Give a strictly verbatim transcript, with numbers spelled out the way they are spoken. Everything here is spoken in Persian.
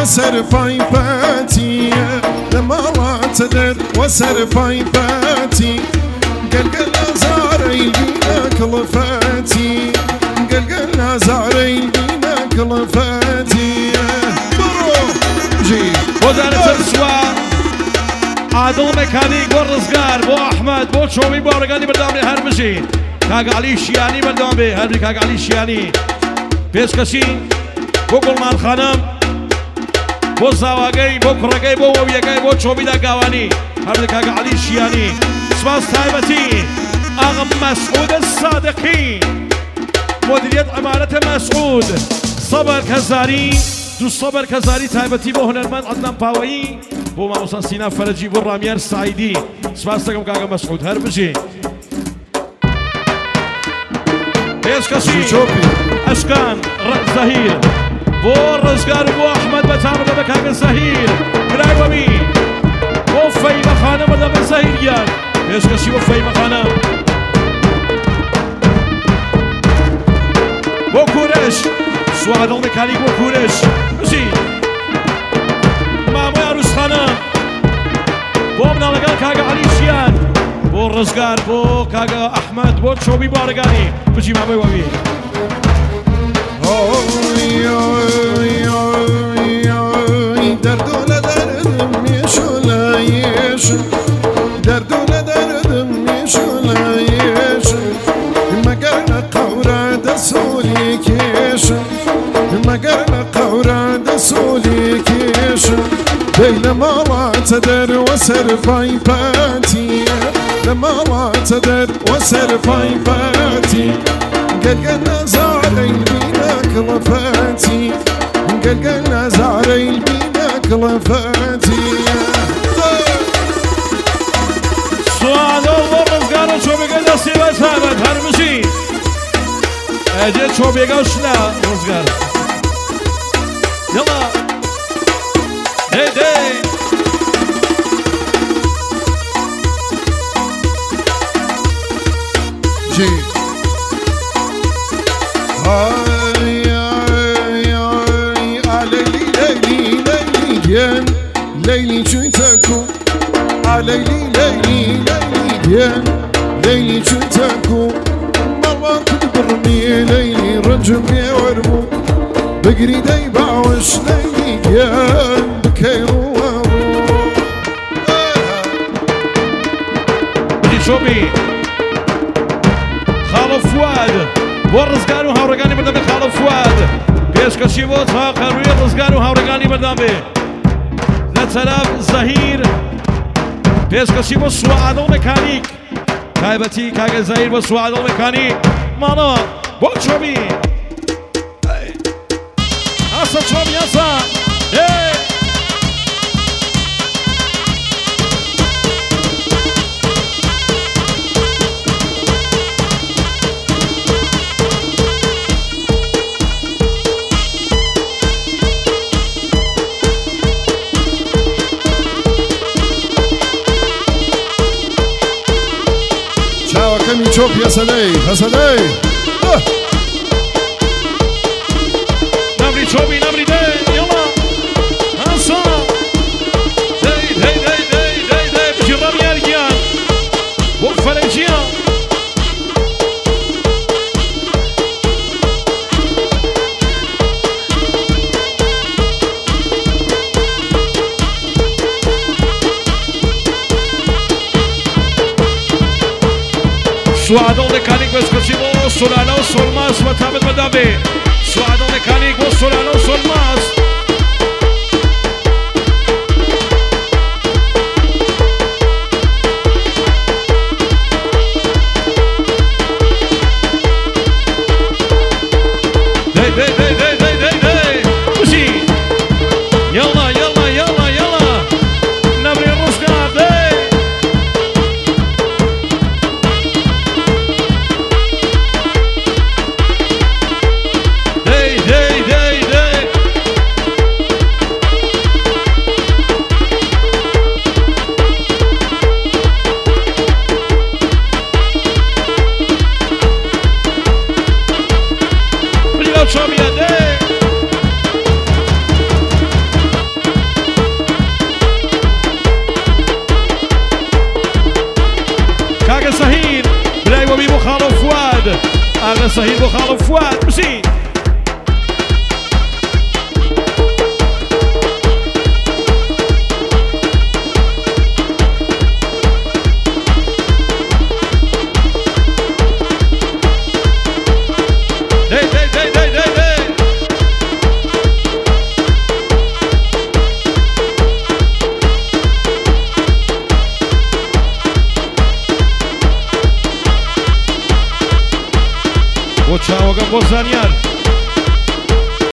وسر پای پاتی لمالات در وسر پای پاتی قلقل نزاري بينا كلفاتي قلقل نزاري بينا كلفاتي برو جي وزارة السوا عادل ميكانيك والرزقار بو احمد بو شومي بو رقاني بردامي هربشي كاق علي الشياني بردامي هربي كاق علي الشياني بيسكسي بو قلمان خانم بو زاواقي بو كرقي بو وويقي بو شومي دا قاواني هربي كاق علي الشياني سپاس تایبەتی آقا مسعود الصادقی مدیریت عمارت مسعود صبر کەزاری دو صبر کەزاری تایبەتی بۆ هونەرمەند عەدنان پاوەیی بۆ مامۆستا سینا فەرەجی بۆ ڕامیار سعیدی سپاس دەکەم کاکە مسعود هەر بژێ پێشکەشی ئەشکان زەهیر بۆ ڕزگار و بۆ ئەحمەد بەتامەدە بە کاکە زەهیر برایوەمی بۆ فەیمە خانە بەدە بە زەهیریان پێشکەشی بۆ فەیمە خانە بۆ کوورش سوادڵ مێکانیک بۆ کوورش بژی مامۆی عروسخانە بۆ مناڵەکان کاگە عەلیشیان بۆ ڕزگار بۆ کاگە ئەحمەد بۆ چۆبی بارەگانی بژی مامۆی وەوی دەردۆ لە دەردم مێشۆ لە یێشم دەردۆ لە دەردم مێشۆ لە یێشم مەگەر لە قەورە دەسۆلی کێشم مەگەر لە قەورە دەسۆلی کێشم دەی لە ماڵاتە دەروە سەرپای پاتیە لە ماڵاتە دەروە سەرپای پاتی گەلگە نەزارەی بینە کڵەفەتی گەلگە نەزارەی بینە کڵەفەتی سوادڵ بۆ ڕزگارە چۆبێگە دەستی بە تایبەت هەر بژی ئەجێ چۆبێگە و شنا ڕزگار یڵا دەی دەی جی ئای ئای ئای ئالەیلی لەیلی لەیلی گێن لەیلی چوویتە کو ئالەیلی لەیلی لەیلی گێن لەیلی چوویتە کو مەڵمان کرد بڕمی لەیلی ڕەنجم پێوەربوو بگری دەی باوەش لەیلی گێن بکەی ڕووە ڕوو بژی چۆبی خاڵە فواد بۆ ڕزگار و هاوڕێگانی بەردەم بێ خاڵە فواد پێشکەشی بۆ تاقە ڕووی ڕزگار و هاوڕێگانی بەردەم بێ لە تەلاف زەهیر پێشکەشی بۆ سوادڵ مێکانیک تایبەتی کاگە زەهیر بۆ سوادڵ مێکانیک ماڵەوە بۆ چۆبی ئاسە چۆبی ئاسە چاوەکەمی چۆپی هەسەدەی هەسەدەی نەمری چۆبی نەمری دەی یڵا ئاسە دەی دەی دەی دەی دەی دەی بژی ڕەمیارگیان بۆ فەرەنجیان سوادڵ مێکانیک پێشکەشی بۆ سۆلانە و سۆلماس بە تابەت بەردەم بێ سوادڵ مێکانیک بۆ سۆلانە و سۆلماس دەی دەی دەی دەی دەی دەی دەی بژی یڵا یڵا یڵا یڵا نەمری ڕزگار دەی على سهيل بو خالد فؤاد بشين دي دي دي دي دي دي و چاوەگەم بۆ زانیار